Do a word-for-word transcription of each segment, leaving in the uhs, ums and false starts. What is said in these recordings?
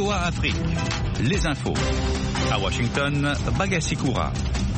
O A Afrique, les infos. À Washington, Bagassi Koura.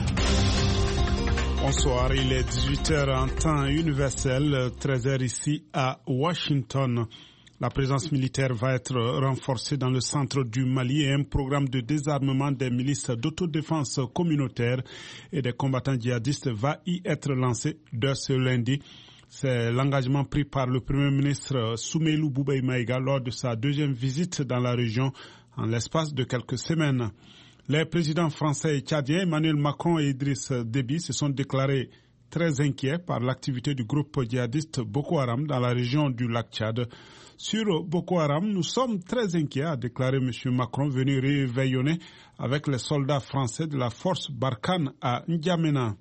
Bonsoir, il est dix-huit heures en temps universel, treize heures ici à Washington. La présence militaire va être renforcée dans le centre du Mali et un programme de désarmement des milices d'autodéfense communautaire et des combattants djihadistes va y être lancé dès ce lundi. C'est l'engagement pris par le Premier ministre Soumeilou Boubèye Maïga lors de sa deuxième visite dans la région en l'espace de quelques semaines. Les présidents français et tchadiens Emmanuel Macron et Idriss Déby se sont déclarés très inquiets par l'activité du groupe djihadiste Boko Haram dans la région du lac Tchad. Sur Boko Haram, nous sommes très inquiets, a déclaré M. Macron, venu réveillonner avec les soldats français de la force Barkhane à N'Djamena.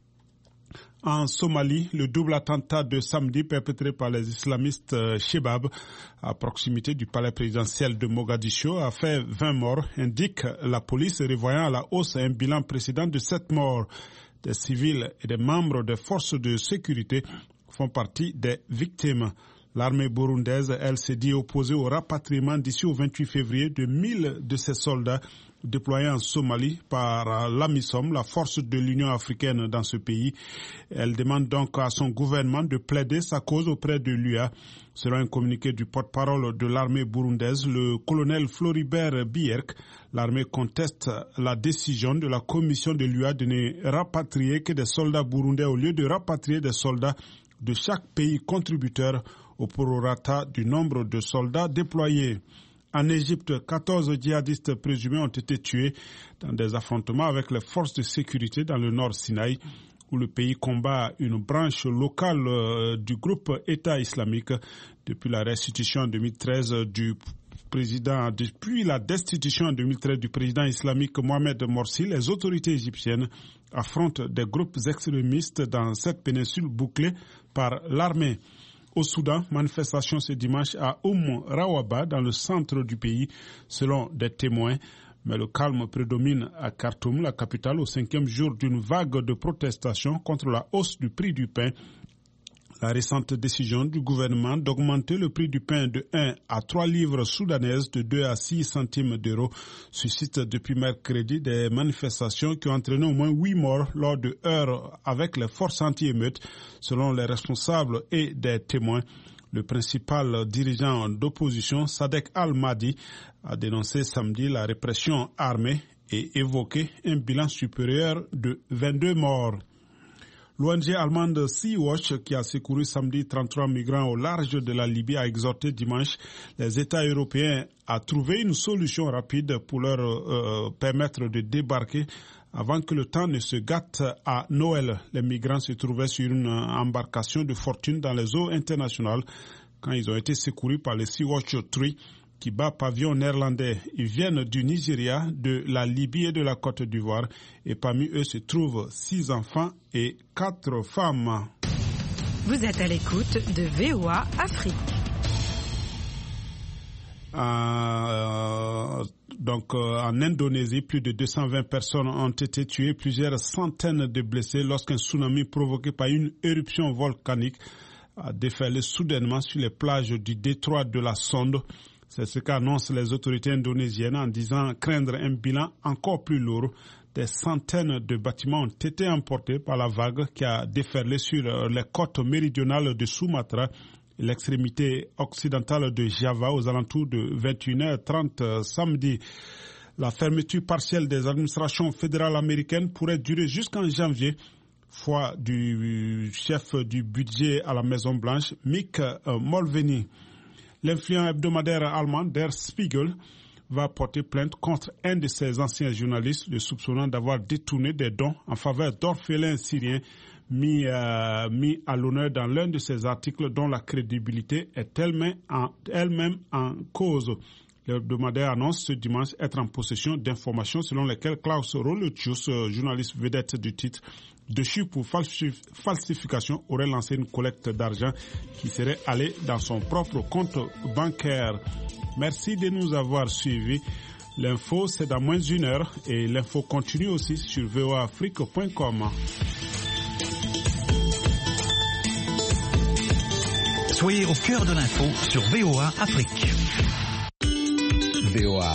En Somalie, le double attentat de samedi perpétré par les islamistes Shebab à proximité du palais présidentiel de Mogadiscio a fait vingt morts, indique la police, revoyant à la hausse un bilan précédent de sept morts. Des civils et des membres des forces de sécurité font partie des victimes. L'armée burundaise, elle, s'est dit opposée au rapatriement d'ici au vingt-huit février de mille de ses soldats déployés en Somalie par l'AMISOM, la force de l'Union africaine dans ce pays. Elle demande donc à son gouvernement de plaider sa cause auprès de l'U A. Selon un communiqué du porte-parole de l'armée burundaise, le colonel Floribert Bierk, l'armée conteste la décision de la commission de l'U A de ne rapatrier que des soldats burundais au lieu de rapatrier des soldats de chaque pays contributeur au prorata du nombre de soldats déployés. En Égypte, quatorze djihadistes présumés ont été tués dans des affrontements avec les forces de sécurité dans le nord Sinaï, où le pays combat une branche locale euh, du groupe État islamique depuis la restitution en deux mille treize du président, depuis la destitution en deux mille treize du président islamique Mohamed Morsi. Les autorités égyptiennes affrontent des groupes extrémistes dans cette péninsule bouclée par l'armée. Au Soudan, manifestation ce dimanche à Oum Rawaba, dans le centre du pays, selon des témoins. Mais le calme prédomine à Khartoum, la capitale, au cinquième jour d'une vague de protestations contre la hausse du prix du pain. La récente décision du gouvernement d'augmenter le prix du pain de un à trois livres soudanaises, de deux à six centimes d'euros, suscite depuis mercredi des manifestations qui ont entraîné au moins huit morts lors de heurts avec les forces anti-émeutes, selon les responsables et des témoins. Le principal dirigeant d'opposition, Sadek Al-Mahdi, a dénoncé samedi la répression armée et évoqué un bilan supérieur de vingt-deux morts. L'O N G allemande Sea-Watch, qui a secouru samedi trente-trois migrants au large de la Libye, a exhorté dimanche les États européens à trouver une solution rapide pour leur euh, permettre de débarquer avant que le temps ne se gâte à Noël. Les migrants se trouvaient sur une embarcation de fortune dans les eaux internationales quand ils ont été secourus par le Sea-Watch trois qui bat pavillon néerlandais. Ils viennent du Nigeria, de la Libye et de la Côte d'Ivoire. Et parmi eux se trouvent six enfants et quatre femmes. Vous êtes à l'écoute de V O A Afrique. Euh, donc, euh, en Indonésie, plus de deux cent vingt personnes ont été tuées, plusieurs centaines de blessés lorsqu'un tsunami provoqué par une éruption volcanique a déferlé soudainement sur les plages du détroit de la Sonde. C'est ce qu'annoncent les autorités indonésiennes en disant craindre un bilan encore plus lourd. Des centaines de bâtiments ont été emportés par la vague qui a déferlé sur les côtes méridionales de Sumatra et l'extrémité occidentale de Java aux alentours de vingt et une heures trente samedi. La fermeture partielle des administrations fédérales américaines pourrait durer jusqu'en janvier. Foi du chef du budget à la Maison-Blanche, Mick Mulvaney. L'influent hebdomadaire allemand Der Spiegel va porter plainte contre un de ses anciens journalistes, le soupçonnant d'avoir détourné des dons en faveur d'orphelins syriens mis, euh, mis à l'honneur dans l'un de ses articles dont la crédibilité est elle-même en, elle-même en cause. L'hebdomadaire annonce ce dimanche être en possession d'informations selon lesquelles Klaus Rolletschus, journaliste vedette du titre, déchu pour falsif- falsification, aurait lancé une collecte d'argent qui serait allée dans son propre compte bancaire. Merci de nous avoir suivis. L'info, c'est dans moins d'une heure et l'info continue aussi sur v o a afrique point com. Soyez au cœur de l'info sur V O A Afrique. V O A